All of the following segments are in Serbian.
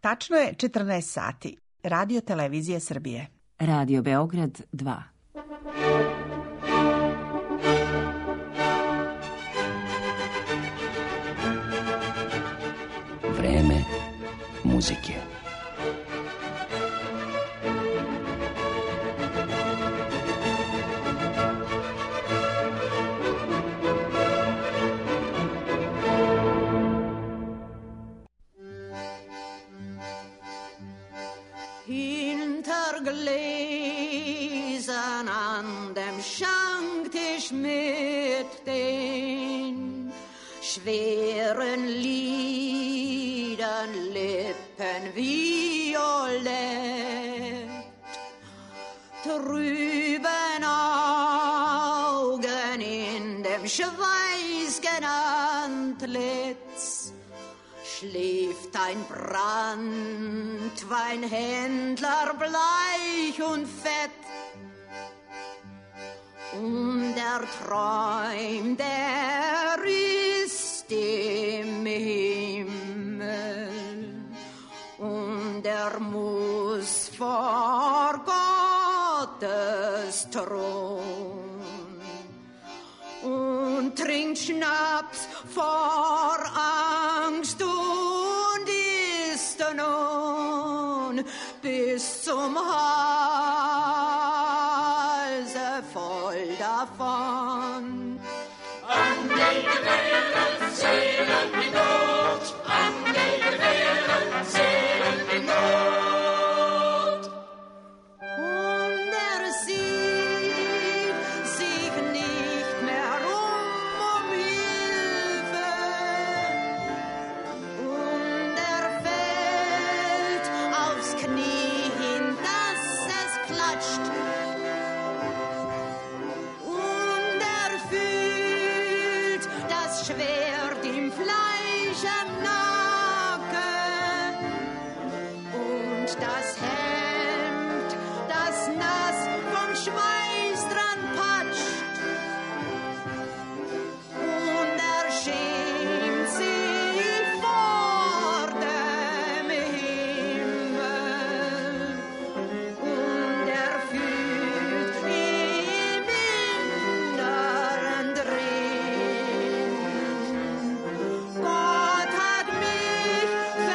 Tačno je 14 sati. Radio Televizija Srbije. Radio Beograd 2. Vreme muzike. Hinter Gläsern an dem Schanktisch mit den schweren Lidern, Lippen violett, trüben Augen in dem schweißgen Antlitz, schläft ein Branntweinhändler bleich und fett, und träumt, ist im Himmel, und muss vor Gottes Thron und trinkt Schnaps vor Angst und ist nun bis zum Halse voll davon. An die Gewehre zählen die Not, an die Gewehre zählen die Not. Und sieht sich nicht mehr um Hilfe, und fällt aufs Knie hin, dass es klatscht, und fühlt das Schwert im Fleisch am Nacken und das Hemd, das nass vom Schweiß dran patscht, und schämt sich vor dem Himmel, und fühlt im Inneren drin: Gott hat mich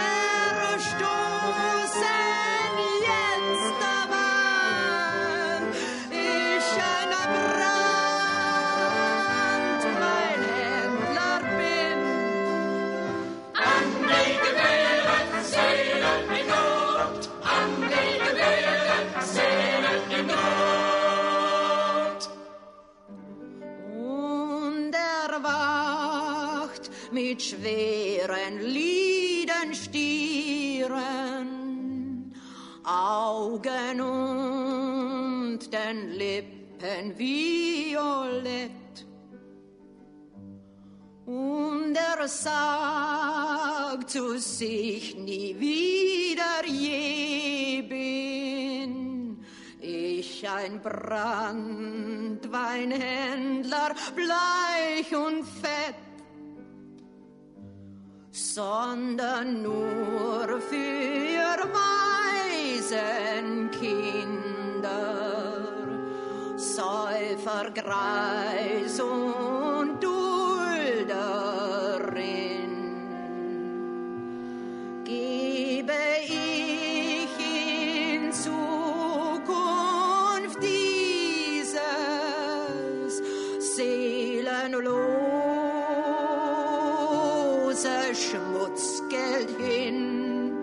verstoßen, jetzt aber ich ein Branntweinhändler bin. An die Gewehre zählen die Not, an die Gewehre zählen die Not. Und wacht mit schweren Lidenstieren, Augen und den Lippen violett, und sagt zu sich: Nie wieder je bin ich ein Branntweinhändler, bleich und fett, sondern nur für Waisenkinder, Säufer, Greis und Dulderin. Gebe ich in Zukunft dieses seelenlose Schmutzgeld hin?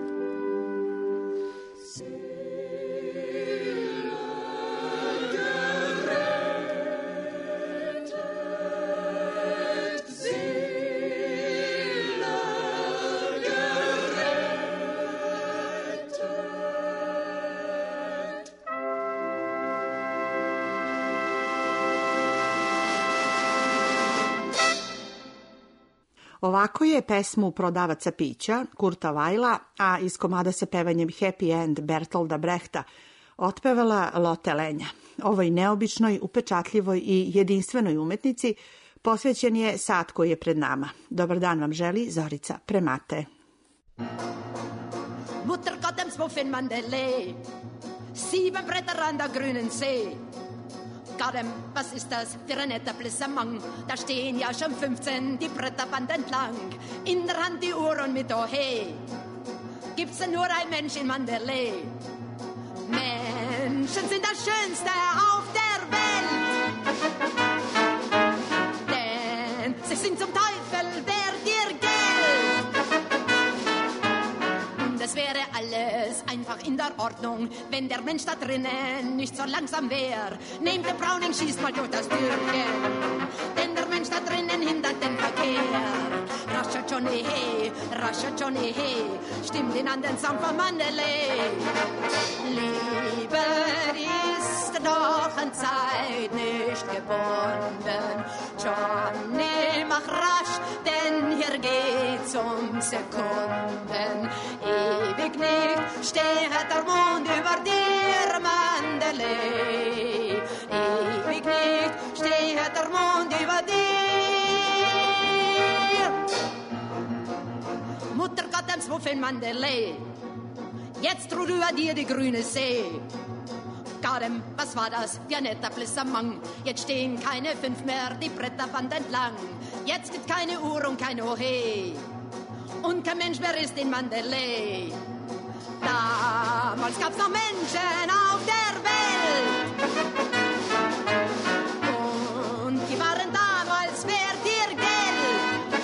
Ovako je pesmu Prodavaca pića Kurta Weila, a iz komada sa pevanjem Happy End Bertolda Brehta otpevala Lotte Lenja. Ovoj neobičnoj, upečatljivoj i jedinstvenoj umetnici posvećen je sat koji je pred nama. Dobar dan vam želi Zorica Premate. Mutter Gott im Smuff in Mandalay. 7 Bretter an der grünen See. Gadem, was ist das für ein netter Blissamang? Da stehen ja schon 15 die Bretterband entlang. In der Hand die Uhr und mit Ohe. Gibt's denn nur ein Mensch in Mandalay? Menschen sind das Schönste auf der Welt. Denn sie sind zum Teufel wert ihr Geld. Das wäre alles einfach in der Ordnung, wenn der Mensch da drinnen nicht so langsam wäre. Nehmt den Browning, schießt mal durch das Türchen, denn der Mensch da drinnen hindert den Verkehr. Rascher Johnny, hey, stimmt ihn an den Song von Mandalay. Liebe ist doch an Zeit nicht gebunden. Johnny, mach rasch, denn hier geht's um Sekunden. Ewig nicht steht der Mond über dir, Mandalay. Ewig nicht steht der Mond über dir. Mutter Gott im Smuff in Mandalay. Jetzt ruht über dir die grüne See. Gadem, was war das? Ja, netter Blissamang. Jetzt stehen keine 5 mehr die Bretterband entlang. Jetzt gibt keine Uhr und kein Ohe. Und kein Mensch mehr ist in Mandalay. Damals gab's noch Menschen auf der Welt. Und die waren damals wert ihr Geld.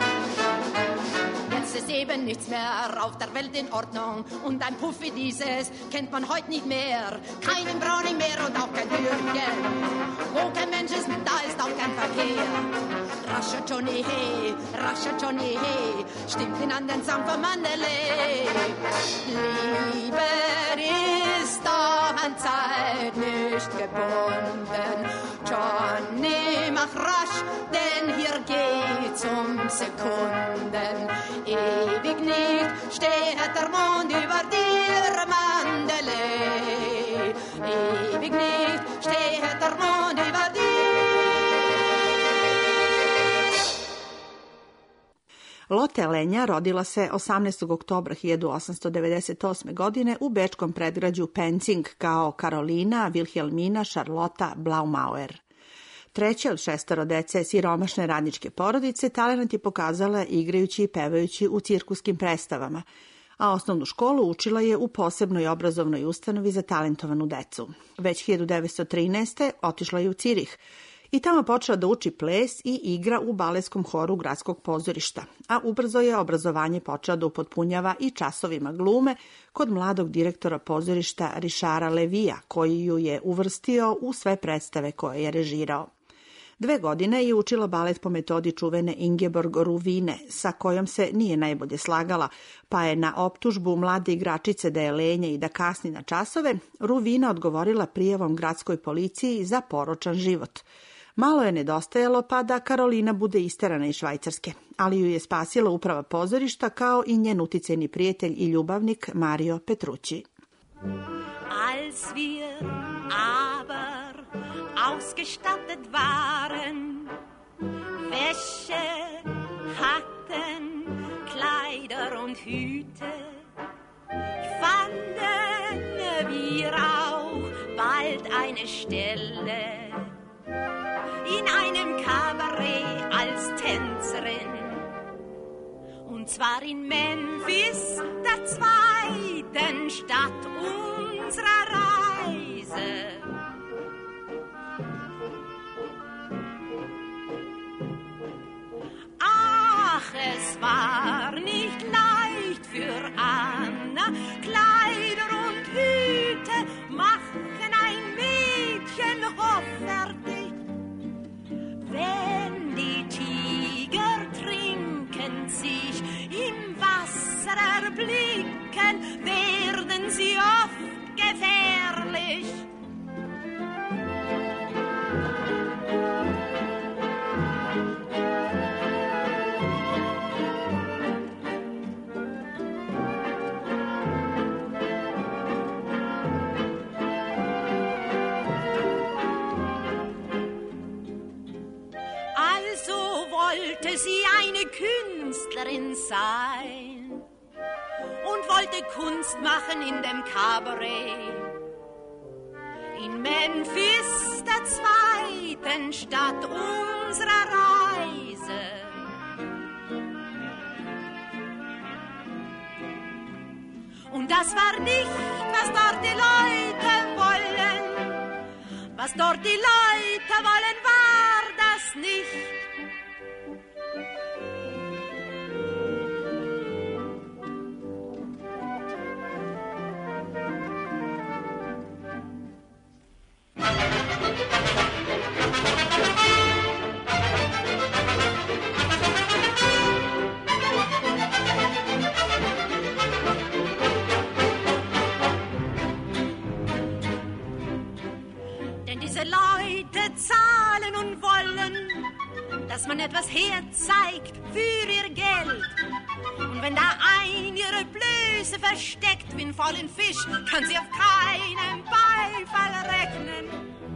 Jetzt ist eben nichts mehr auf der Welt in Ordnung. Und ein Puff wie dieses kennt man heute nicht mehr. Keinen Browning mehr und auch kein Türchen. Wo kein Mensch ist, da ist auch kein Verkehr. Rascher Johnny, hey, stimmt ihn an den Song von Mandalay. Liebe ist doch an Zeit nicht gebunden. Johnny, mach rasch, denn hier geht's um Sekunden. Ewig nicht steht der Mond über dir, Mandalay. Ewig nicht steht der Mond über dir. Lotte Lenja rodila se 18. oktobra 1898. godine u bečkom predgrađu Penzing kao Karolina Wilhelmina Charlotta Blaumauer. Treća od 6 dece siromašne radničke porodice, talenat je pokazala igrajući i pevajući u cirkuskim predstavama, a osnovnu školu učila je u posebnoj obrazovnoj ustanovi za talentovanu decu. Već 1913. otišla je u Cirih i tamo počela da uči ples i igra u baletskom horu gradskog pozorišta, a ubrzo je obrazovanje počela da upotpunjava i časovima glume kod mladog direktora pozorišta Richarda Levija, koji ju je uvrstio u sve predstave koje je režirao. 2 godine je učila balet po metodi čuvene Ingeborg Ruvine, sa kojom se nije najbolje slagala, pa je na optužbu mlade igračice da je lenja i da kasni na časove, Ruvina odgovorila prijavom gradskoj policiji za poročan život. Malo je nedostajalo pa da Karolina bude isterana iz Švajcarske, ali ju je spasila uprava pozorišta kao i njen uticajni prijatelj i ljubavnik Mario Petrucci. Als wir aber ausgestattet waren, Wäsche hatten, Kleider und Hüte, fanden wir auch bald eine Stelle in einem Kabarett als Tänzerin. Und zwar in Memphis, der 2. Stadt unserer Reise. Ach, es war nicht leicht für Anna, Kleider und Hüte machen ein Mädchen hoffärtig. Wenn die Tiger trinken, sich im Wasser erblicken, werden sie oft gefährlich. wollte sie eine Künstlerin sein und wollte wollte Kunst machen in dem Kabarett. In Memphis, der zweiten Stadt unserer Reise. Und das war nicht, was dort die Leute wollen. Was dort die Leute wollen, war das nicht. Zahlen und wollen, dass man etwas herzeigt für ihr Geld. Und wenn da ein ihre Blöße versteckt wie einen vollen Fisch, kann sie auf keinen Beifall rechnen.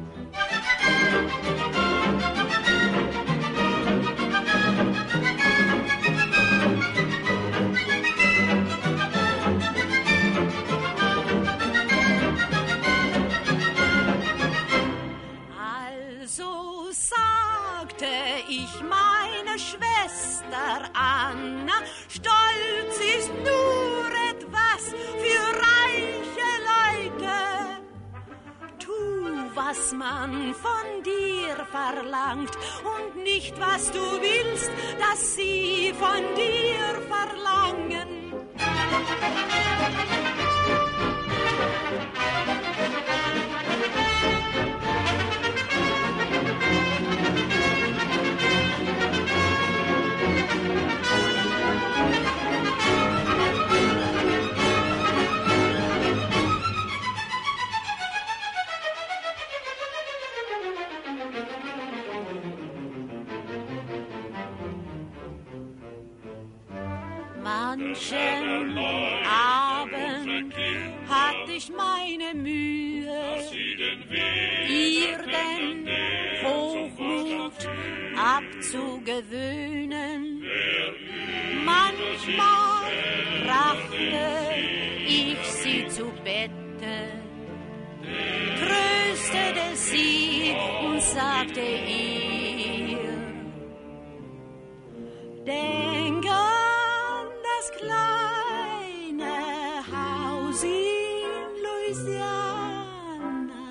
Ich meine Schwester Anna, Stolz ist nur etwas für reiche Leute. Tu, was man von dir verlangt und nicht, was du willst, dass sie von dir verlangen. Manchen Abend hatte ich meine Mühe, ihr den Hochmut abzugewöhnen. Manchmal brachte ich sie zu Bette, tröstete sie und sagte ihr, denke das kleine Haus in Louisiana.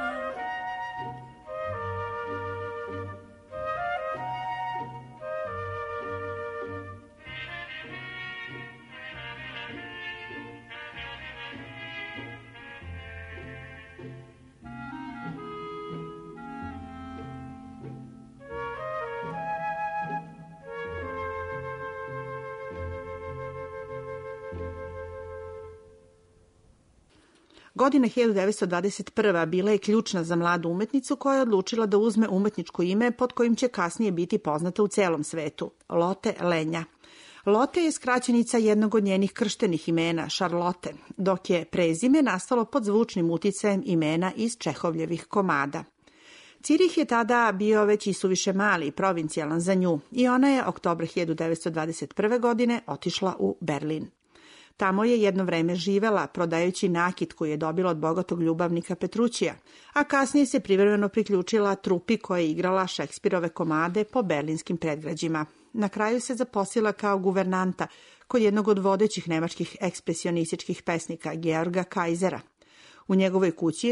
Godina 1921. bila je ključna za mladu umetnicu koja je odlučila da uzme umetničko ime pod kojim će kasnije biti poznata u celom svetu, Lotte Lenya. Lotte je skraćenica jednog od njenih krštenih imena, Charlotte, dok je prezime nastalo pod zvučnim uticajem imena iz Čehovljevih komada. Cirih je tada bio već isuviše mali i provincijalan za nju i ona je oktobra 1921. godine otišla u Berlin. Tamo je jedno vreme živela, prodajući nakit koju je dobila od bogatog ljubavnika Petrućija, a kasnije se privremeno priključila trupi koja je igrala Šekspirove komade po berlinskim predgrađima. Na kraju se zaposlila kao guvernanta kod jednog od vodećih nemačkih ekspresionističkih pesnika, Georga Kaisera. U njegovoj kući je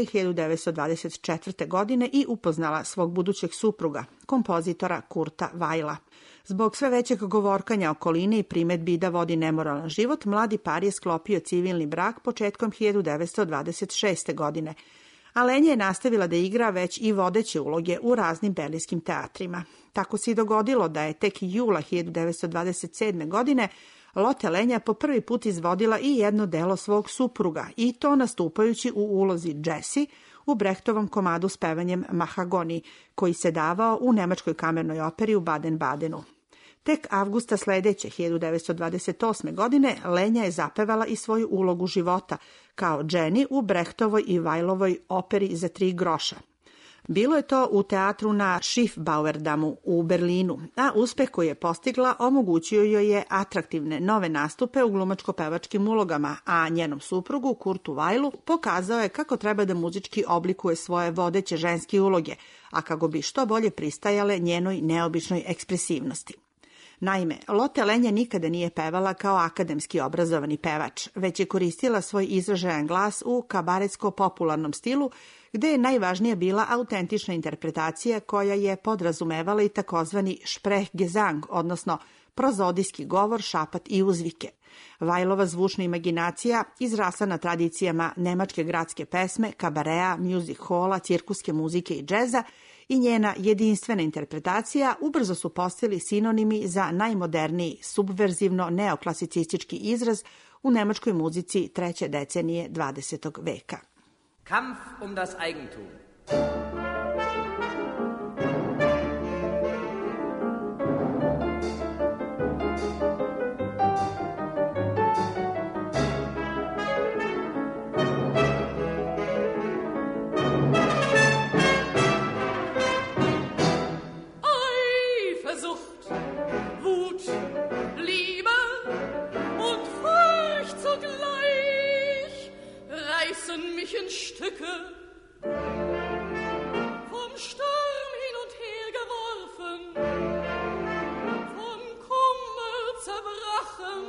1924. godine i upoznala svog budućeg supruga, kompozitora Kurta Weila. Zbog sve većeg govorkanja okoline i primetbi da vodi nemoralan život, mladi par je sklopio civilni brak početkom 1926. godine, a Lenya je nastavila da igra već i vodeće uloge u raznim berlinskim teatrima. Tako se i dogodilo da je tek jula 1927. godine Lotte Lenya po prvi put izvodila i jedno delo svog supruga, i to nastupajući u ulozi Jessie u Brechtovom komadu s pevanjem Mahagoni, koji se davao u nemačkoj kamernoj operi u Baden-Badenu. Tek avgusta sledeće, 1928. godine, Lenya je zapevala i svoju ulogu života, kao Jenny u Brechtovoj i Weilovoj operi za 3 groša. Bilo je to u teatru na Schiffbauerdamu u Berlinu, a uspeh koji je postigla omogućio joj je atraktivne nove nastupe u glumačko-pevačkim ulogama, a njenom suprugu Kurtu Weilu pokazao je kako treba da muzički oblikuje svoje vodeće ženske uloge, a kako bi što bolje pristajale njenoj neobičnoj ekspresivnosti. Naime, Lotte Lenya nikada nije pevala kao akademski obrazovani pevač, već je koristila svoj izražajan glas u kabaretsko-popularnom stilu, gde je najvažnija bila autentična interpretacija koja je podrazumevala i takozvani Sprechgesang, odnosno prozodijski govor, šapat i uzvike. Weilova zvučna imaginacija izrasla na tradicijama nemačke gradske pesme, kabarea, music halla, cirkuske muzike i džeza, i njena jedinstvena interpretacija ubrzo su postali sinonimi za najmoderniji subverzivno-neoklasicistički izraz u nemačkoj muzici treće decenije 20. veka. Kampf um das Eigentum. mich in Stücke, vom Sturm hin und her geworfen, vom Kummer zerbrochen.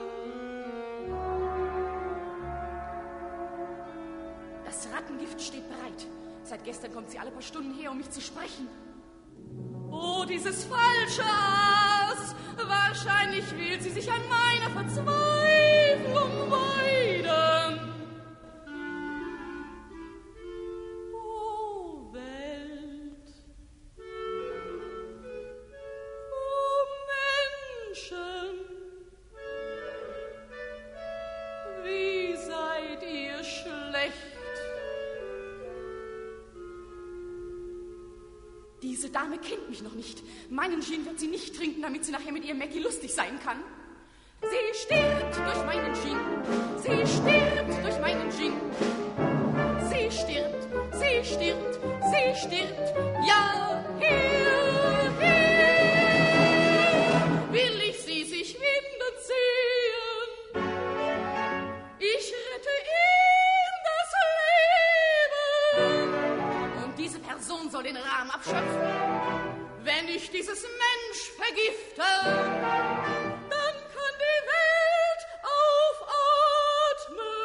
Das Rattengift steht bereit. Seit gestern kommt sie alle paar Stunden her, um mich zu sprechen. Oh, dieses falsche Aas! Wahrscheinlich will sie sich an meiner Verzweiflung weiden. Oh, Welt! Oh, Menschen! Wie seid ihr schlecht? Diese Dame kennt mich noch nicht. Meinen Gin wird sie nicht trinken, damit sie nachher mit ihrem Mackie lustig sein kann. Sie stirbt durch meinen Gin. Sie stirbt durch meinen Gin. Sie stirbt, sie stirbt, sie stirbt. Ja, hier, hier will ich sie sich winden sehen. Ich rette ihm das Leben. Und diese Person soll den Rahmen abschöpfen. Wenn ich dieses Mensch vergifte, dann kann die Welt aufatmen.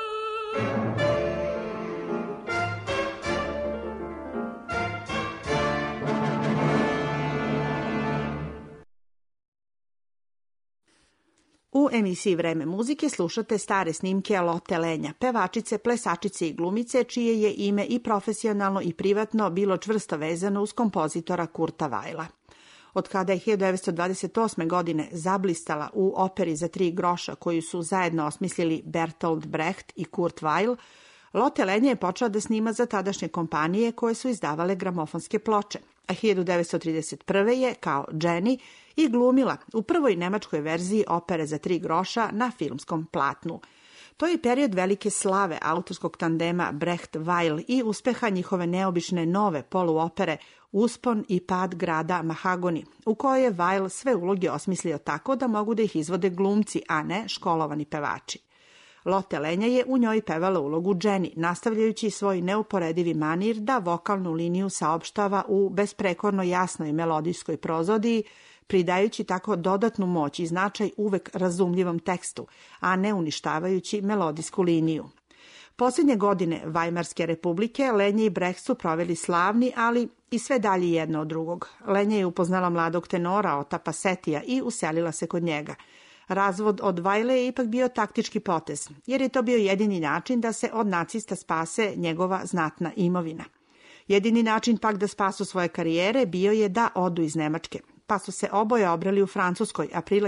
U emisiji Vreme muzike slušate stare snimke Lotte Lenya, pevačice, plesačice i glumice, čije je ime i profesionalno i privatno bilo čvrsto vezano uz kompozitora Kurta Weila. Od kada je 1928. godine zablistala u operi za 3 groša koju su zajedno osmislili Bertolt Brecht i Kurt Weill, Lotte Lenya je počela da snima za tadašnje kompanije koje su izdavale gramofonske ploče, a 1931. je, kao Jenny, i glumila u prvoj nemačkoj verziji opere za 3 groša na filmskom platnu. To je period velike slave autorskog tandema Brecht-Weill i uspeha njihove neobične nove poluopere Uspon i pad grada Mahagoni, u kojoj je Weill sve uloge osmislio tako da mogu da ih izvode glumci, a ne školovani pevači. Lotte Lenya je u njoj pevala ulogu Jenny, nastavljajući svoj neuporedivi manir da vokalnu liniju saopštava u besprekorno jasnoj melodijskoj prozodiji, pridajući tako dodatnu moć i značaj uvek razumljivom tekstu, a ne uništavajući melodijsku liniju. Posljednje godine Vajmarske republike Lenya i Brecht su proveli slavni, ali i sve dalje jedno od drugog. Lenya je upoznala mladog tenora Ota Passetija i uselila se kod njega. Razvod od Weila je ipak bio taktički potez, jer je to bio jedini način da se od nacista spase njegova znatna imovina. Jedini način pak da spasu svoje karijere bio je da odu iz Nemačke, pa su se oboje obrali u Francuskoj aprila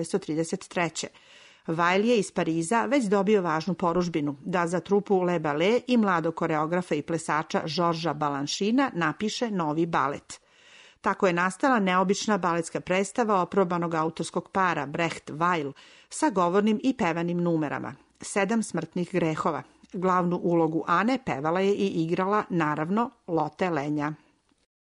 1933. Weill je iz Pariza već dobio važnu poružbinu da za trupu Le Ballet i mladog koreografa i plesača Georgesa Balanchina napiše novi balet. Tako je nastala neobična baletska predstava oprobanog autorskog para Brecht-Weill sa govornim i pevanim numerama. 7 smrtnih grehova. Glavnu ulogu Ane pevala je i igrala, naravno, Lotte Lenya.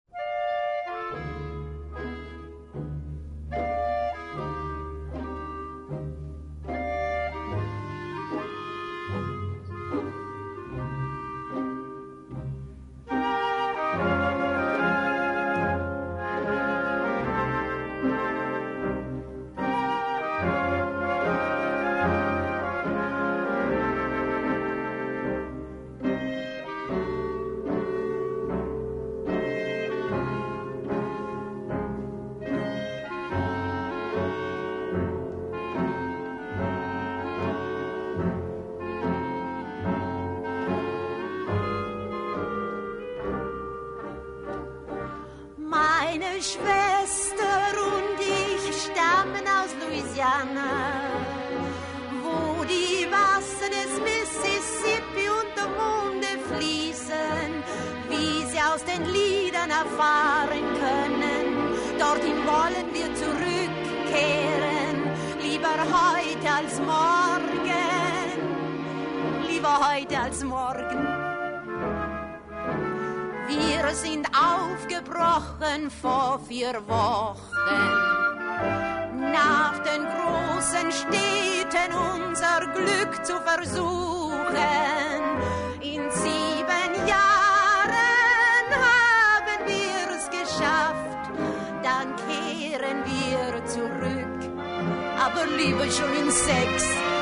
Meine Schwester und ich stammen aus Louisiana, wo die Wasser des Mississippi unter Monde fließen, wie sie aus den Liedern erfahren können. Dorthin wollen wir zurückkehren, lieber heute als morgen, lieber heute als morgen. Wir sind aufgebrochen vor 4 Wochen, nach den großen Städten unser Glück zu versuchen. In 7 Jahren haben wir's geschafft, dann kehren wir zurück, aber lieber schon in 6.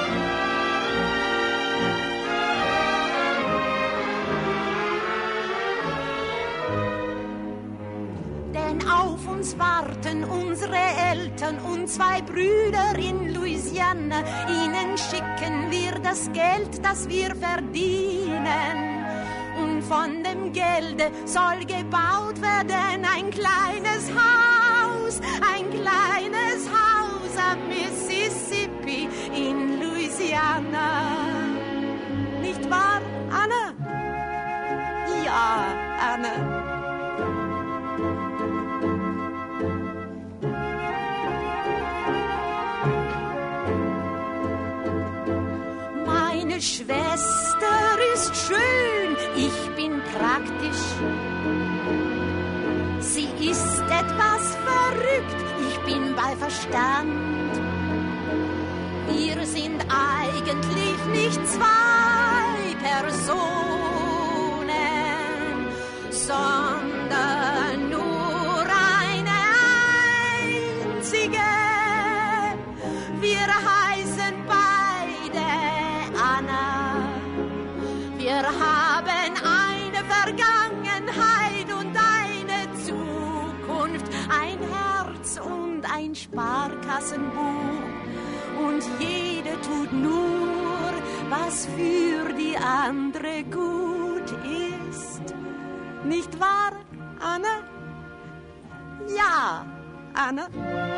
Auf uns warten unsere Eltern und 2 Brüder in Louisiana. Ihnen schicken wir das Geld, das wir verdienen. Und von dem Gelde soll gebaut werden ein kleines Haus am Mississippi in Louisiana. Nicht wahr, Anna? Ja, Anna. Meine Schwester ist schön, ich bin praktisch. Sie ist etwas verrückt, ich bin bei Verstand. Wir sind eigentlich nicht 2 Personen, sondern nur eine einzige. Wir heißen beide Anna. Wir haben eine Vergangenheit und eine Zukunft, ein Herz und ein Sparkassenbuch. Und jede tut nur, was für die andere gut ist. Nicht wahr, Anna? Ja, Anna.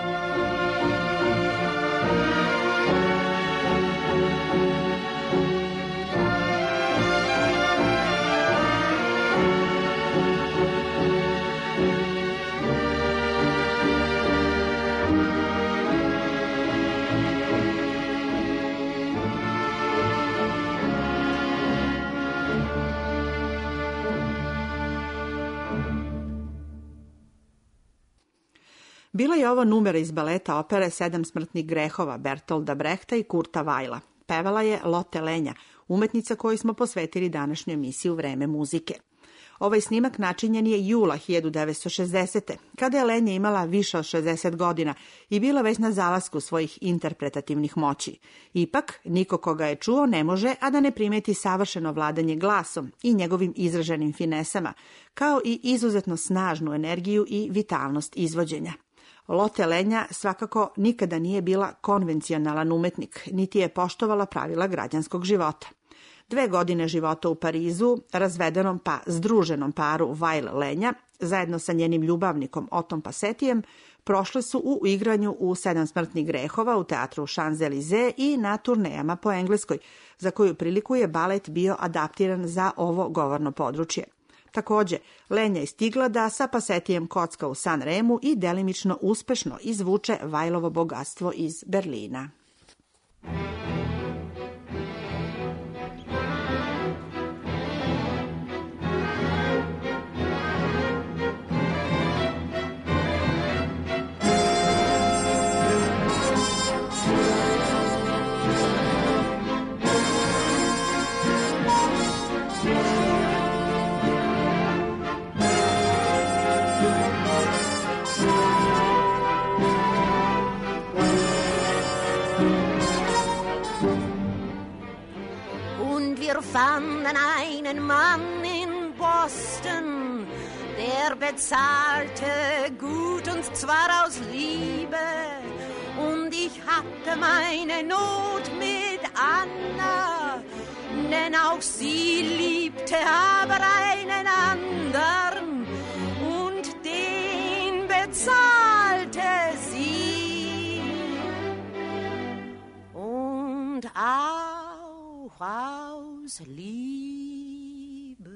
Bila je ovo numera iz baleta opere 7 smrtnih grehova Bertolda Brehta i Kurta Weila. Pevala je Lotte Lenja, umetnica koju smo posvetili današnju emisiju Vreme muzike. Ovaj snimak načinjen je jula 1960. kada je Lenja imala više od 60 godina i bila već na zalasku svojih interpretativnih moći. Ipak, niko koga je čuo ne može, a da ne primeti savršeno vladanje glasom i njegovim izraženim finesama, kao i izuzetno snažnu energiju i vitalnost izvođenja. Lotte Lenja svakako nikada nije bila konvencionalan umetnik, niti je poštovala pravila građanskog života. 2 godine života u Parizu, razvedenom pa združenom paru Weil-Lenja, zajedno sa njenim ljubavnikom Otom Passetijem, prošle su u igranju u 7 smrtnih grehova u teatru Champs-Élysées i na turnejama po Engleskoj, za koju priliku je balet bio adaptiran za ovo govorno područje. Takođe, Lenja je stigla da sa Passetijem kocka u San Remu i delimično uspešno izvuče Weilovo bogatstvo iz Berlina. Wir fanden einen Mann in Boston, der bezahlte gut und zwar aus Liebe. Und ich hatte meine Not mit Anna, denn auch sie liebte aber einen anderen und den bezahlte Frau's Liebe.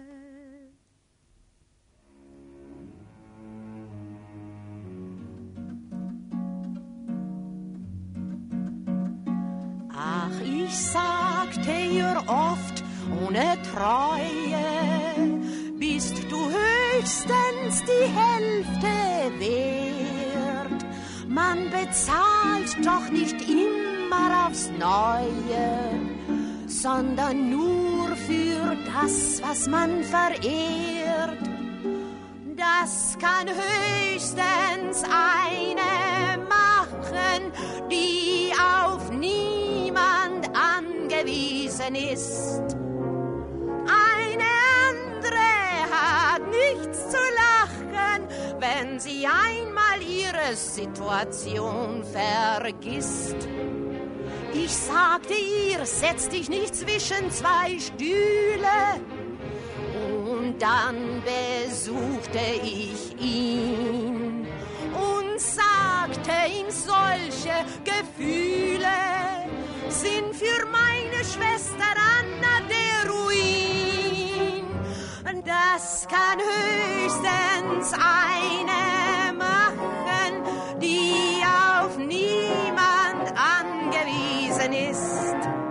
Ach, ich sagte ihr oft ohne Treue, bist du höchstens die Hälfte wert. Man bezahlt doch nicht immer aufs Neue, sondern nur für das, was man verehrt. Das kann höchstens eine machen, die auf niemand angewiesen ist. Eine andere hat nichts zu lachen, wenn sie einmal ihre Situation vergisst. Ich sagte ihr, setz dich nicht zwischen zwei Stühle. Und dann besuchte ich ihn und sagte ihm, solche Gefühle sind für meine Schwester Anna der Ruin. Das kann höchstens eine machen, die auf niemand angewiesen ist.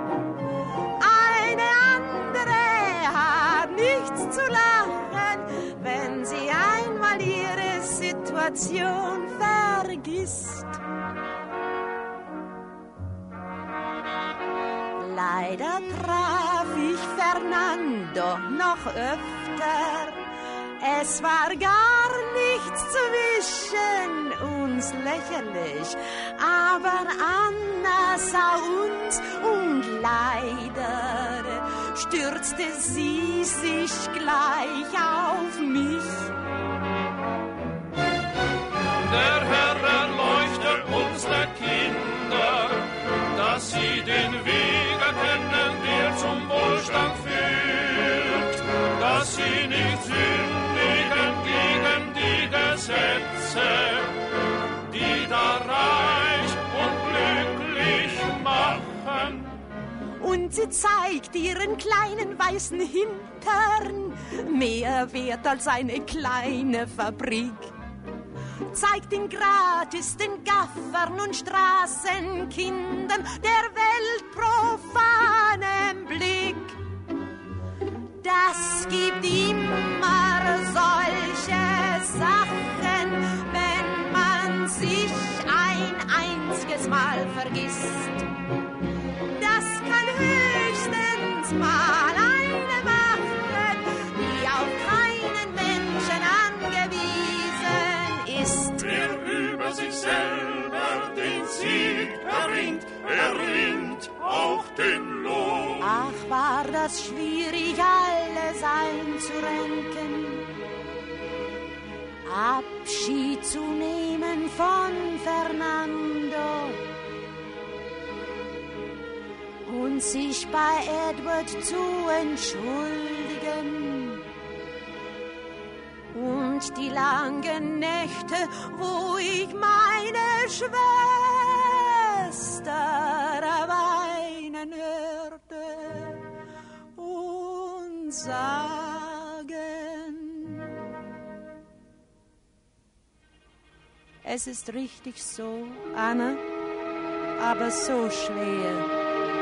Eine andere hat nichts zu lachen, wenn sie einmal ihre Situation vergisst. Leider traf ich Fernando noch öfter. Es war gar nichts zwischen uns lächerlich, aber Anna sah uns und leider stürzte sie sich gleich auf mich. Der Herr erleuchte unsere Kinder, dass sie den Weg erkennen, der zum Wohlstand führt, dass sie nicht sündigen gegen die Gesetze, die da reich und glücklich machen. Und sie zeigt ihren kleinen weißen Hintern, mehr wert als eine kleine Fabrik. Zeigt ihn gratis den Gaffern und Straßenkindern der Welt profanen Blick. Das gibt immer solche Sachen, wenn man sich ein einziges Mal vergisst. Das kann höchstens mal eine machen, die auf keinen Menschen angewiesen ist. Wer über sich selber den Sieg erringt auch den Lohn. Ach, war das schwierig, alles einzurenken. Abschied zu nehmen von Fernando und sich bei Edward zu entschuldigen. Und die langen Nächte, wo ich meine Schwester weinen hörte und sagen, es ist richtig so, Anna, aber so schwer.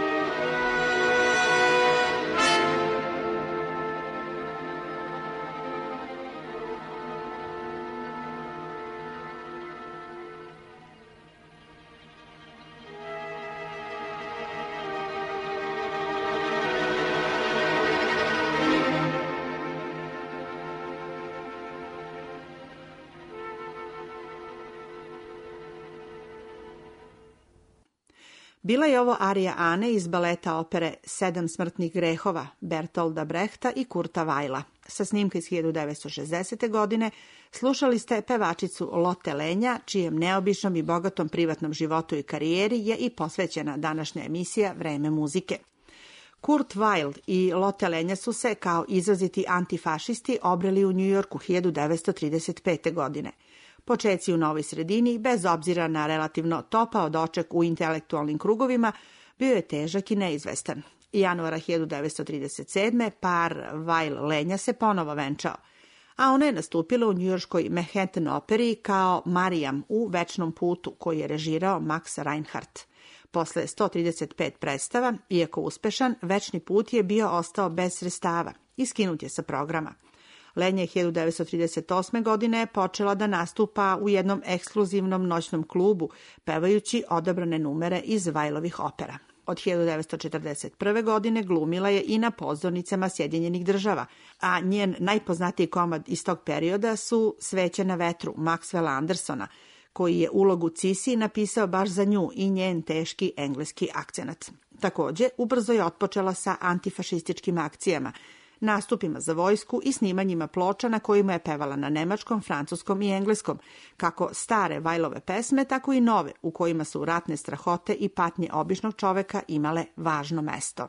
Bila je ovo arija Ane iz baleta opere Sedam smrtnih grehova Bertolda Brehta i Kurta Weila. Sa snimka iz 1960. godine slušali ste pevačicu Lotte Lenja, čijem neobičnom i bogatom privatnom životu i karijeri je i posvećena današnja emisija Vreme muzike. Kurt Weill i Lotte Lenja su se kao izraziti antifašisti obreli u Njujorku 1935. godine. Počeci u novoj sredini, bez obzira na relativno topao doček u intelektualnim krugovima, bio je težak i neizvestan. Januara 1937. par Weil Lenja se ponovo venčao, a ona je nastupila u njujorškoj Manhattan operi kao Marijam u Večnom putu, koji je režirao Max Reinhardt. Posle 135 predstava, iako uspešan, Večni put je bio ostao bez sredstava i skinut je sa programa. Lenja je 1938. godine počela da nastupa u jednom ekskluzivnom noćnom klubu, pevajući odabrane numere iz Weilovih opera. Od 1941. godine glumila je i na pozornicama Sjedinjenih država, a njen najpoznatiji komad iz tog perioda su Sveće na vetru Maxwella Andersona, koji je ulogu Cisi napisao baš za nju i njen teški engleski akcenat. Takođe, ubrzo je otpočela sa antifašističkim akcijama, nastupima za vojsku i snimanjima ploča na kojima je pevala na nemačkom, francuskom i engleskom, kako stare Weilove pesme, tako i nove, u kojima su ratne strahote i patnje običnog čoveka imale važno mesto.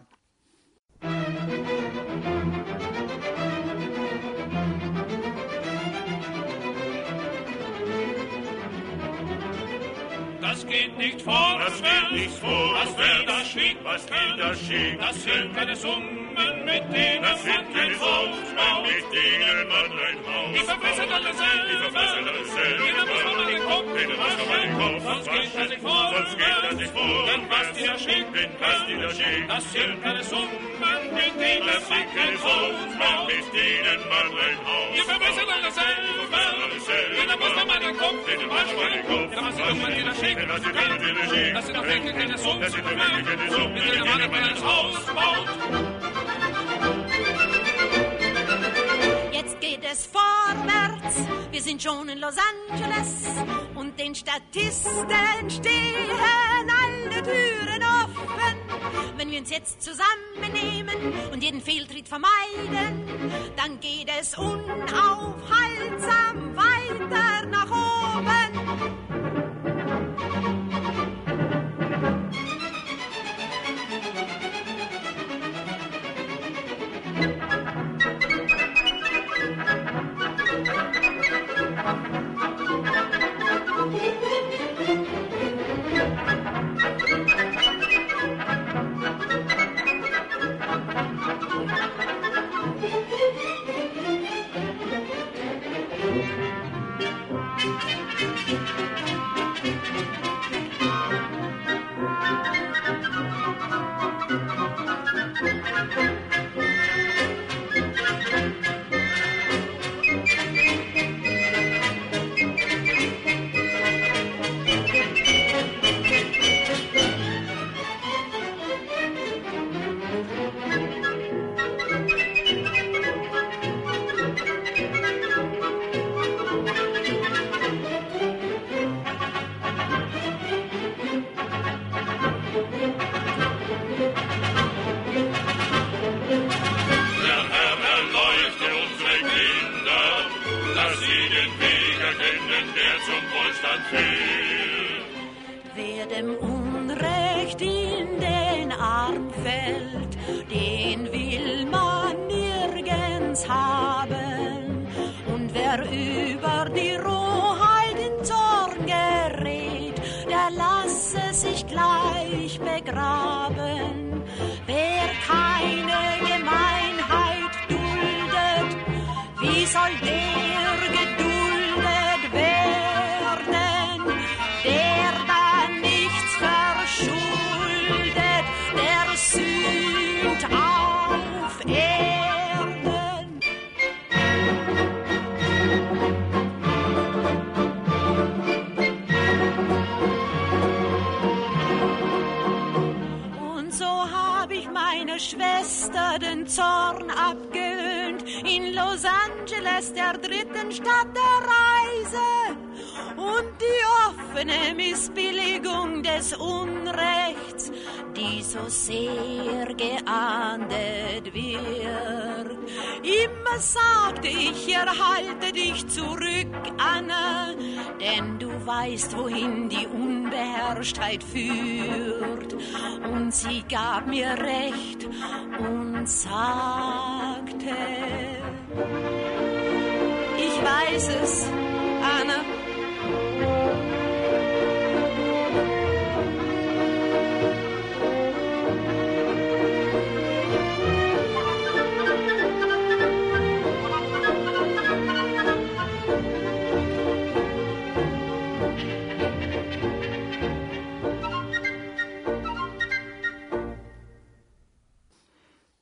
Das geht nicht vor, das geht nicht vor, was will das schick, was will das schick, das sind keine Summen, mit denen das sind keine Summen, mit denen man ein Haus, die verbessern alles selber, jeder muss noch mal den Kopf, sonst geht das nicht vor, denn was die da schick, das sind keine Summen, mit denen das sind keine Summen, mit denen man ein Haus, die verbessern alles selber, jeder muss noch mal den Kopf, was die Summen, die da schick, das sind doch wirklich keine Summen, mit denen man ein Haus baut. Jetzt geht es vorwärts, wir sind schon in Los Angeles und den Statisten stehen alle Türen offen. Wenn wir uns jetzt zusammennehmen und jeden Fehltritt vermeiden, dann geht es unaufhaltsam weiter nach oben. Wer dem Unrecht in den Arm fällt, den will man nirgends haben. Und wer über die Rohheit in Zorn gerät, der lasse sich gleich begraben. Wer keine Gemeinheit duldet, wie soll der geduldet werden? Der da nichts verschuldet, der sühnt auf Erden. Und so hab ich meine Schwester den Zorn abgewöhnt in Los Angeles, der dritten Stadt der Reise. Und die offene Missbilligung des Unrechts, die so sehr geahndet wird. Immer sagte ich, erhalte dich zurück, Anna, denn du weißt, wohin die Unbeherrschtheit führt. Und sie gab mir recht und sagte, ich weiß es, Anna.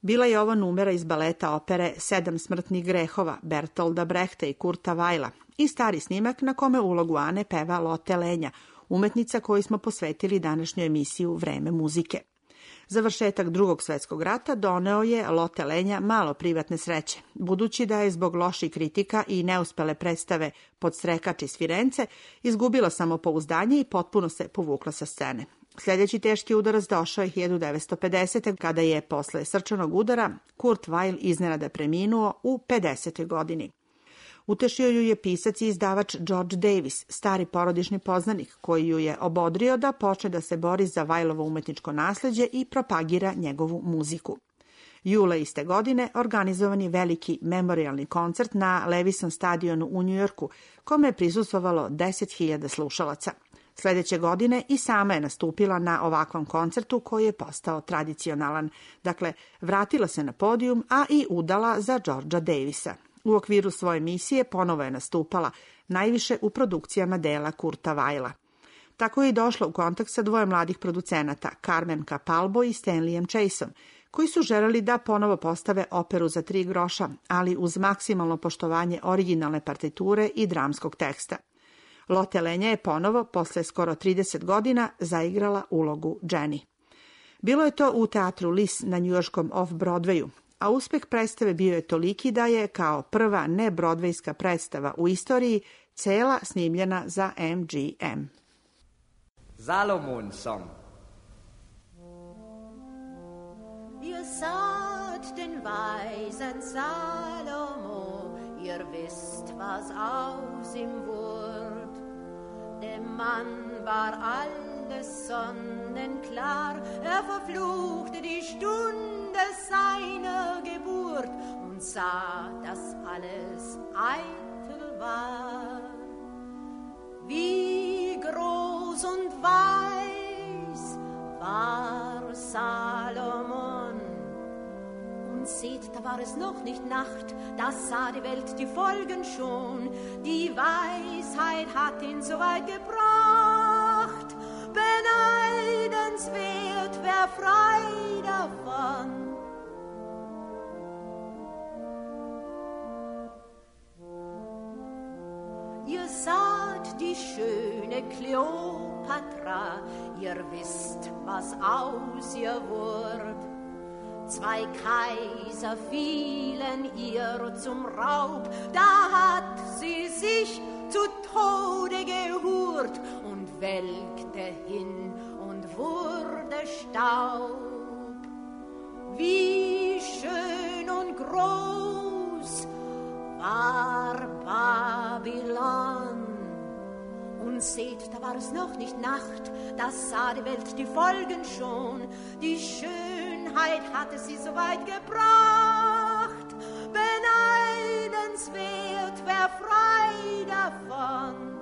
Bila je ovo numera iz baleta opere 7 smrtnih grehova Bertolda Brehta i Kurta Weila i stari snimak na kome ulogu Ane peva Lotte Lenja, umetnica koju smo posvetili današnju emisiju Vreme muzike. Završetak Drugog svjetskog rata doneo je Lotte Lenja malo privatne sreće, budući da je zbog loših kritika i neuspele predstave Podstrekač iz Firence izgubila samopouzdanje i potpuno se povukla sa scene. Sljedeći teški udarac došao je 1950. kada je posle srčanog udara Kurt Weill iznenada preminuo u 50. godini. Utešio ju je pisac i izdavač George Davis, stari porodični poznanik, koji ju je obodrio da počne da se bori za Weilovo umetničko nasleđe i propagira njegovu muziku. Jula iste godine organizovan je veliki memorialni koncert na Levison stadionu u Njujorku, kome je prisustvovalo 10.000 slušalaca. Sljedeće godine i sama je nastupila na ovakvom koncertu koji je postao tradicionalan. Dakle, vratila se na podijum, a i udala za Georgea Davisa. U okviru svoje misije ponovo je nastupala, najviše u produkcijama dela Kurta Weila. Tako je i došla u kontakt sa dvoje mladih producenata, Carmen Capalbo i Stanleyem Chaseom, koji su želeli da ponovo postave operu za 3 groša, ali uz maksimalno poštovanje originalne partiture i dramskog teksta. Lotte Lenja je ponovo, posle skoro 30 godina, zaigrala ulogu Jenny. Bilo je to u teatru Lis na njujorškom Off-Broadwayu, a uspeh predstave bio je toliki da je, kao prva ne-brodvejska predstava u istoriji, cela snimljena za MGM. Salomon Song. Ihr saht den weisen Salomo, ihr wisst, was aus ihm wurd. Dem Mann war alles sonnenklar, verfluchte die Stunde seiner Geburt und sah, dass alles eitel war. Wie groß und weiß war Salomon. Und seht, da war es noch nicht Nacht, da sah die Welt die Folgen schon. Die Weisheit hat ihn so weit gebracht, beneidenswert, wer frei davon. Ihr saht die schöne Kleopatra, ihr wisst, was aus ihr wurd. 2 Kaiser fielen ihr zum Raub, da hat sie sich zu Tode gehurt und welkte hin und wurde Staub. Wie schön und groß war Babylon. Und seht, da war es noch nicht Nacht, da sah die Welt die Folgen schon. Die Schönheit hatte sie so weit gebracht, beneidenswert, wer frei davon.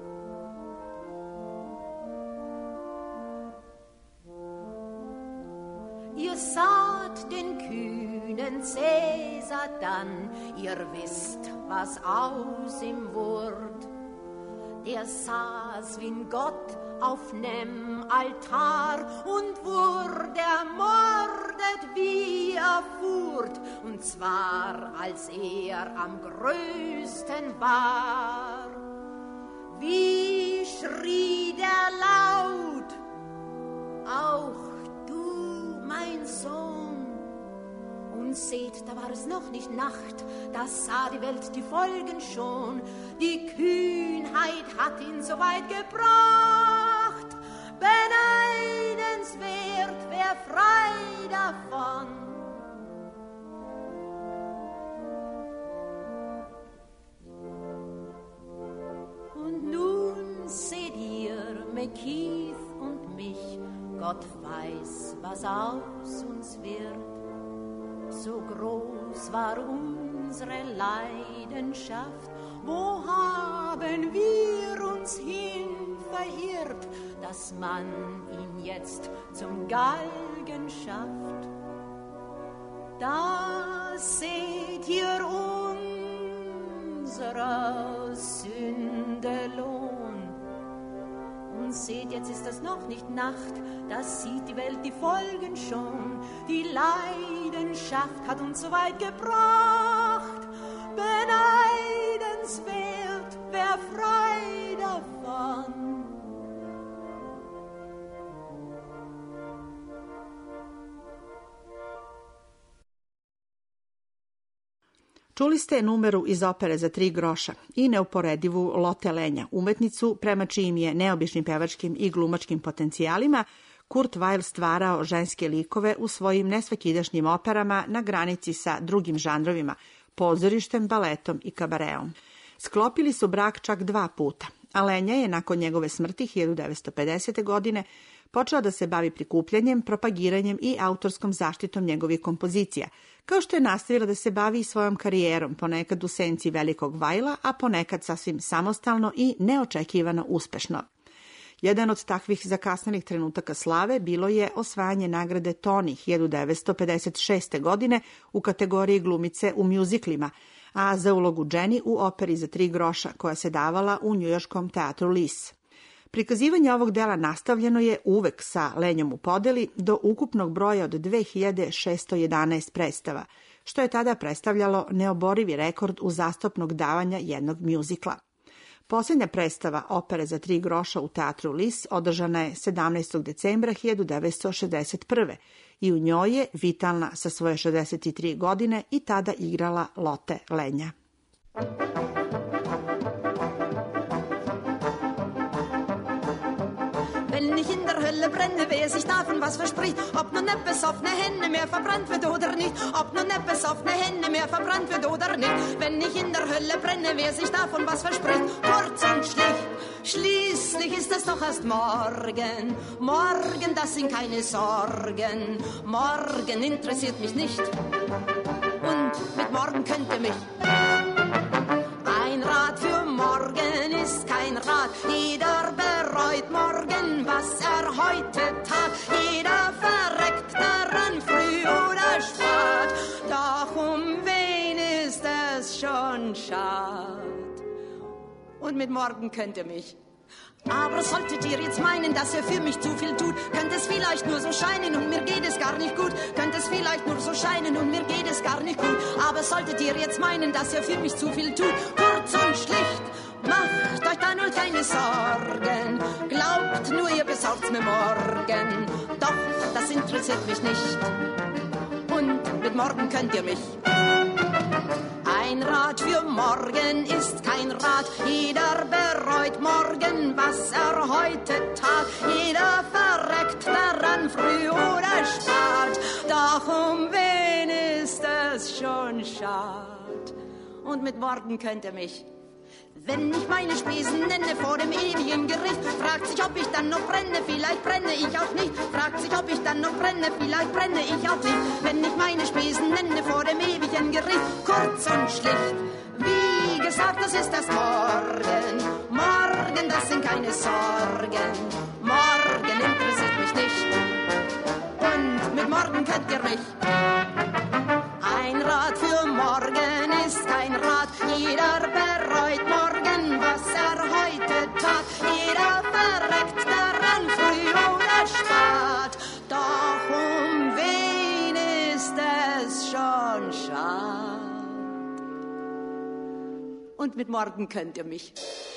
Ihr saht den kühnen Cäsar dann, ihr wisst, was aus ihm wurd. Der saß wie ein Gott auf nem Altar und wurde ermordet, wie er fuhrt, und zwar als er am größten war. Wie schrie der laut, auch du, mein Sohn. Und seht, da war es noch nicht Nacht, da sah die Welt die Folgen schon. Die Kühnheit hat ihn so weit gebracht, beneidenswert, wer frei davon. Und nun seht ihr McKeith und mich, Gott weiß, was aus uns wird. So groß war unsere Leidenschaft, wo haben wir uns hin verirrt, dass man ihn jetzt zum Galgen schafft? Da seht ihr unserer Sünde Lohn Und seht, jetzt ist es noch nicht Nacht, das sieht die Welt die Folgen schon. Die Leidenschaft hat uns so weit gebracht. Beneidenswert, wer frei davon. Čuli ste numeru iz opere za 3 groša i neuporedivu Lotte Lenja, umetnicu prema čijim je neobičnim pevačkim i glumačkim potencijalima Kurt Weill stvarao ženske likove u svojim nesvakidašnjim operama na granici sa drugim žanrovima, pozorištem, baletom i kabareom. Sklopili su brak čak 2 puta, a Lenja je nakon njegove smrti 1950. godine počela da se bavi prikupljanjem, propagiranjem i autorskom zaštitom njegovih kompozicija, kao što je nastavila da se bavi svojom karijerom, ponekad u senci velikog Weilla, a ponekad sasvim samostalno i neočekivano uspešno. Jedan od takvih zakasnelih trenutaka slave bilo je osvajanje nagrade Tony 1956. godine u kategoriji glumice u mjuziklima, a za ulogu Jenny u operi za 3 groša koja se davala u njujorškom teatru Lis. Prikazivanje ovog dela nastavljeno je uvek sa Lenjom u podeli do ukupnog broja od 2611 predstava, što je tada predstavljalo neoborivi rekord uzastopnog davanja jednog mjuzikla. Posljednja predstava opere za 3 groša u teatru Lis održana je 17. decembra 1961. i u njoj je vitalna sa svoje 63 godine i tada igrala Lotte Lenja. Wenn ich in der Hölle brenne, wer sich davon was verspricht, ob nun ne besoffene Hände mehr verbrannt wird oder nicht, ob nun ne besoffene Hände mehr verbrannt wird oder nicht. Wenn ich in der Hölle brenne, wer sich davon was verspricht, kurz und schlicht. Schließlich ist es doch erst morgen, morgen, das sind keine Sorgen, morgen interessiert mich nicht und mit morgen könnte mich. Ein Rat für morgen ist kein Rat, jeder bereut morgen, was heute tat, jeder verreckt daran, früh oder spät, doch wen ist es schon schad, und mit morgen könnt ihr mich. Aber solltet ihr jetzt meinen, dass ihr für mich zu viel tut, könnte es vielleicht nur so scheinen und mir geht es gar nicht gut, könnte es vielleicht nur so scheinen und mir geht es gar nicht gut, aber solltet ihr jetzt meinen, dass ihr für mich zu viel tut, kurz und schlicht, macht euch da nur keine Sorgen, glaubt nur, ihr besorgt's mir morgen, doch, das interessiert mich nicht und mit morgen könnt ihr mich. Ein Rat für morgen ist kein Rat, jeder bereut morgen, was heute tat, jeder verreckt daran, früh oder spät, doch wen ist es schon schad, und mit morgen könnt ihr mich. Wenn ich meine Spesen nenne vor dem ewigen Gericht, fragt sich, ob ich dann noch brenne, vielleicht brenne ich auch nicht. Fragt sich, ob ich dann noch brenne, vielleicht brenne ich auch nicht. Wenn ich meine Spesen nenne vor dem ewigen Gericht, kurz und schlicht. Wie gesagt, das ist erst morgen, morgen, das sind keine Sorgen. Morgen interessiert mich nicht und mit morgen könnt ihr mich. Ein Rat für morgen ist kein Rat, jeder bereut morgen, was heute tat, jeder verreckt daran, früh oder spät, doch wen ist es schon schad, und mit morgen könnt ihr mich.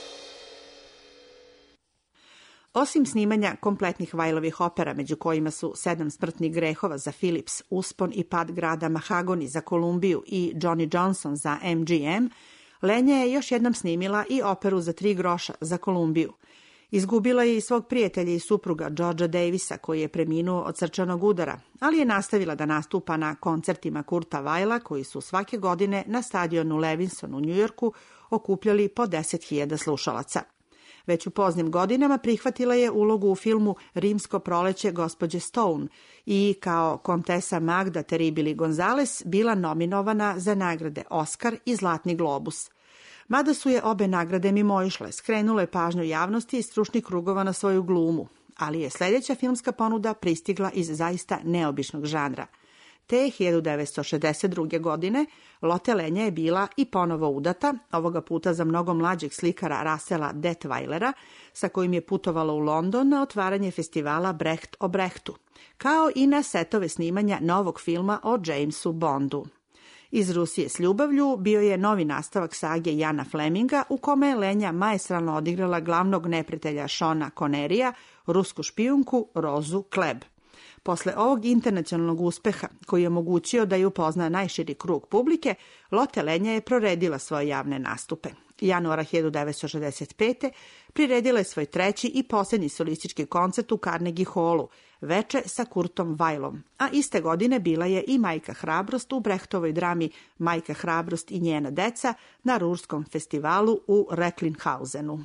Osim snimanja kompletnih Weilovih opera, među kojima su 7 smrtnih grehova za Philips, Uspon i pad grada Mahagoni za Kolumbiju i Johnny Johnson za MGM, Lenja je još jednom snimila i operu za 3 groša za Kolumbiju. Izgubila je i svog prijatelja i supruga Georgea Davisa, koji je preminuo od srčanog udara, ali je nastavila da nastupa na koncertima Kurta Weilla, koji su svake godine na stadionu Levinson u Njujorku okupljali po 10.000 slušalaca. Već u poznim godinama prihvatila je ulogu u filmu Rimsko proleće gospođe Stone i kao kontesa Magda Terribili Gonzales bila nominovana za nagrade Oskar i Zlatni globus. Mada su je obe nagrade mimoišle, skrenule pažnju javnosti i stručnih krugova na svoju glumu, ali je sljedeća filmska ponuda pristigla iz zaista neobičnog žanra. te 1962. godine Lotte Lenya je bila i ponovo udata, ovoga puta za mnogo mlađeg slikara Russella Detweilera, sa kojim je putovala u London na otvaranje festivala Brecht o Brechtu, kao i na setove snimanja novog filma o Jamesu Bondu. Iz Rusije s ljubavlju bio je novi nastavak sage Jana Fleminga, u kome je Lenya maestralno odigrala glavnog neprijatelja Seana Connerija, rusku špijunku Rozu Klebb. Posle ovog internacionalnog uspeha, koji je omogućio da ju upozna najširi krug publike, Lotte Lenya je proredila svoje javne nastupe. Januara 1965. priredila je svoj treći i posljednji solistički koncert u Carnegie Hallu, Veče sa Kurtom Weilom, a iste godine bila je i Majka Hrabrost u Brechtovoj drami Majka Hrabrost i njena deca na Rurskom festivalu u Recklinghausen.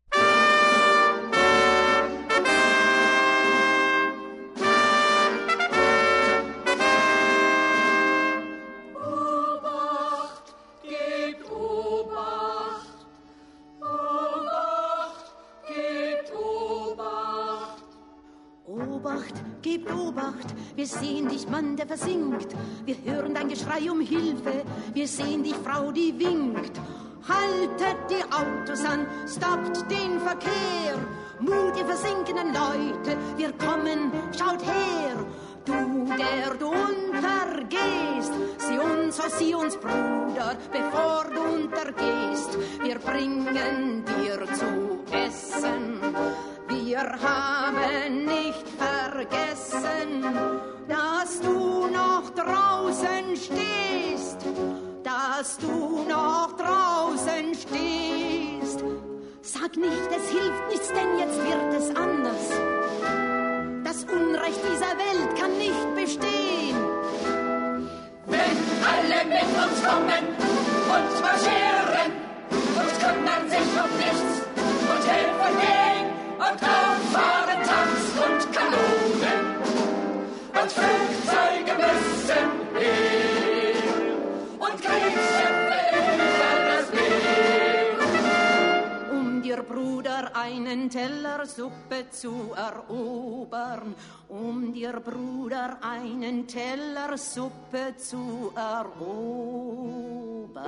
Gebt Obacht, wir sehen dich, Mann, der versinkt. Wir hören dein Geschrei um Hilfe, wir sehen dich, Frau, die winkt. Haltet die Autos an, stoppt den Verkehr. Mut, ihr versinkenden Leute, wir kommen, schaut her. Du, der du untergehst, sieh uns, Bruder, bevor du untergehst. Wir bringen dir zu essen. Wir haben nicht vergessen, dass du noch draußen stehst, dass du noch draußen stehst. Sag nicht, es hilft nichts, denn jetzt wird es anders. Das Unrecht dieser Welt kann nicht bestehen. Wenn alle mit uns kommen und marschieren und kümmern sich um nichts und helfen gehen und auffahren Tanks und Kanonen und Flugzeuge müssen her und Kriegsschiffe über das Meer. Dir, Bruder, einen Teller Suppe zu erobern, dir, Bruder, einen Teller Suppe zu erobern.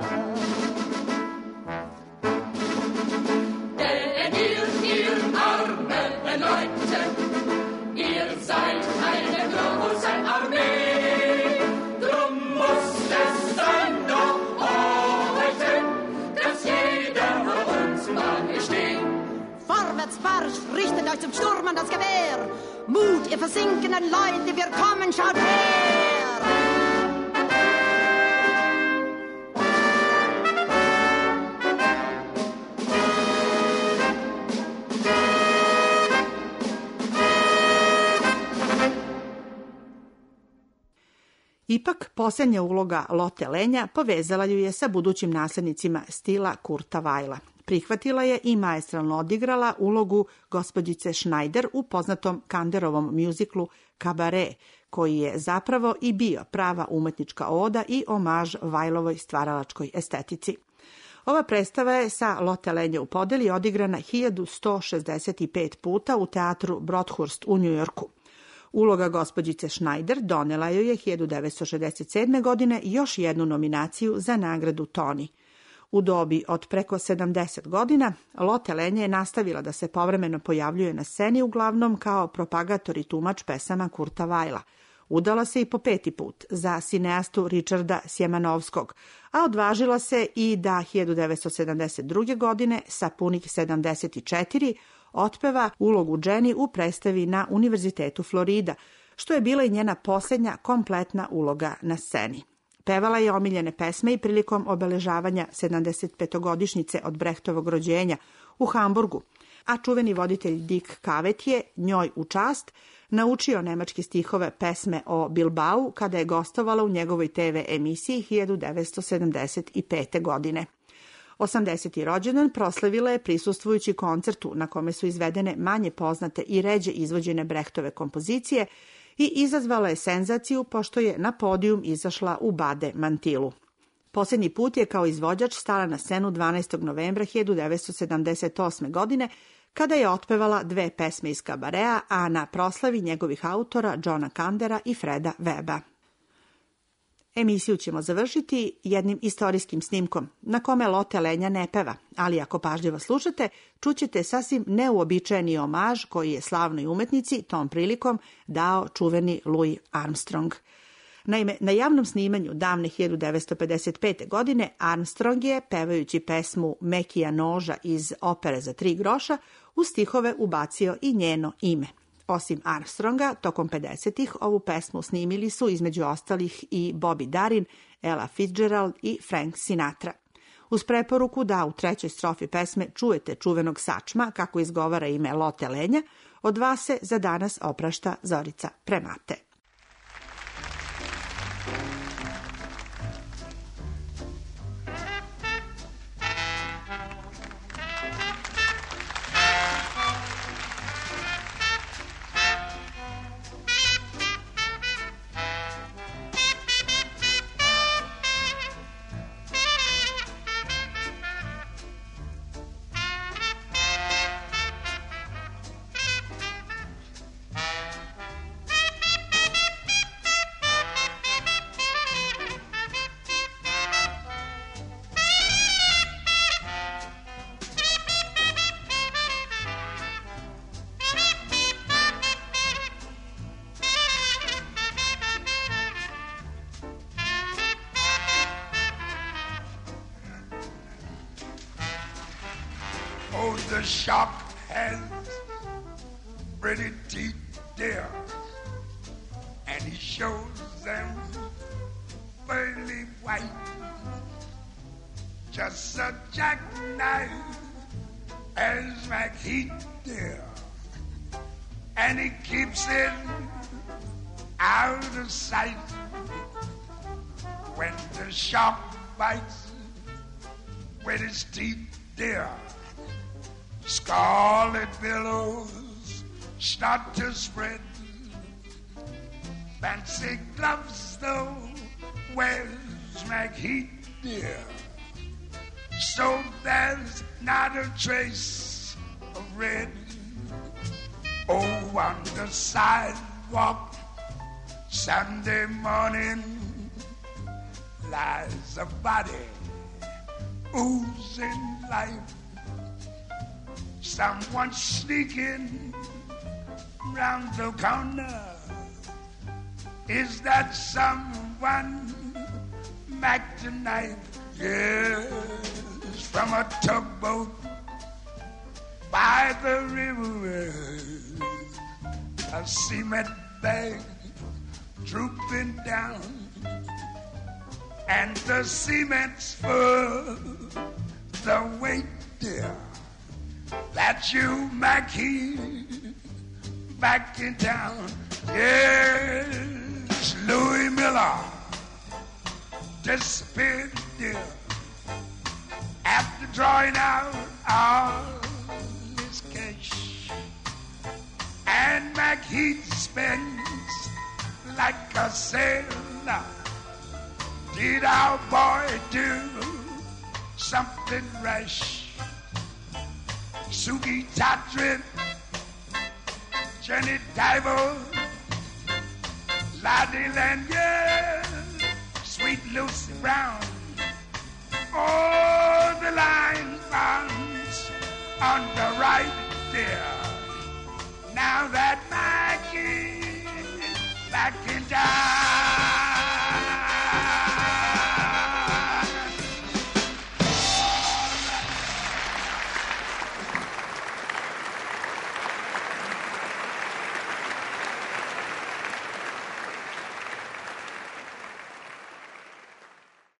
Denn ihr armen Leute, ihr seid eine große Armee, drum muss es sein doch heute, dass jeder von uns mal steht. Vorwärts, Marsch, richtet euch zum Sturm an das Gewehr. Mut, ihr versinkenden Leute, wir kommen, schaut her! Ipak, posljednja uloga Lotte Lenya povezala ju je sa budućim naslednicima stila Kurta Weila. Prihvatila je i maestralno odigrala ulogu gospođice Schneider u poznatom Kanderovom mjuziklu Kabaret, koji je zapravo i bio prava umetnička oda i omaž Weilovoj stvaralačkoj estetici. Ova predstava je sa Lotte Lenya u podeli odigrana 1165 puta u teatru Broadhurst u Njujorku. Uloga gospođice Schneider donela joj je 1967. godine još jednu nominaciju za nagradu Tony. U dobi od preko 70 godina, Lotte Lenya je nastavila da se povremeno pojavljuje na sceni, uglavnom kao propagator i tumač pesama Kurta Weila. Udala se i po 5. put za sineastu Richarda Sjemanovskog, a odvažila se i da 1972. godine sa punih 74 otpeva ulogu Jenny u predstavi na Univerzitetu Florida, što je bila i njena posljednja kompletna uloga na sceni. Pevala je omiljene pesme i prilikom obeležavanja 75-godišnjice od Brechtovog rođenja u Hamburgu, a čuveni voditelj Dick Cavett je njoj u čast naučio nemačke stihove pesme o Bilbao kada je gostovala u njegovoj TV emisiji 1975. godine. 80. rođendan proslavila je prisustvujući koncertu na kome su izvedene manje poznate i ređe izvođene Brechtove kompozicije i izazvala je senzaciju pošto je na podijum izašla u Bade mantilu. Posljednji put je kao izvođač stala na scenu 12. novembra 1978. godine kada je otpevala 2 pesme iz Kabareja, a na proslavi njegovih autora Johna Kandera i Freda Weba. Emisiju ćemo završiti jednim istorijskim snimkom na kome Lotte Lenya ne peva, ali ako pažljivo slušate, čućete sasvim neuobičajeni omaž koji je slavnoj umetnici tom prilikom dao čuveni Louis Armstrong. Naime, na javnom snimanju davne 1955. godine Armstrong je, pevajući pesmu Mekija noža iz opere za 3 groša, u stihove ubacio i njeno ime. Osim Armstronga, tokom 50-ih ovu pesmu snimili su između ostalih i Bobby Darin, Ella Fitzgerald i Frank Sinatra. Uz preporuku da u 3. strofi pesme čujete čuvenog sačma kako izgovara ime Lotte Lenya, od vas se za danas oprašta Zorica Premate. Oh, the shark has pretty teeth, dear, and he shows them pearly white, just a jackknife as McHeath, dear, and he keeps it out of sight. When the shark bites with his teeth, dear, scarlet billows start to spread. Fancy gloves, though, where's McHeath, dear? So there's not a trace of red. Oh, on the sidewalk, Sunday morning, lies a body oozing life. Someone sneaking round the corner. Is that someone Mac tonight? Yes, from a tugboat by the river, a cement bag drooping down, and the cement's full the weight, dear. That you, McHeath, back in town. Yes, Louis Miller disappeared, dear, after drawing out all his cash. And McHeath spends like a sailor. Did our boy do something rash? Suki Tatrin, Jenny Diver, Lottie Lanier, Sweet Lucy Brown. All the line bonds on the right, dear. Now that Maggie back in town.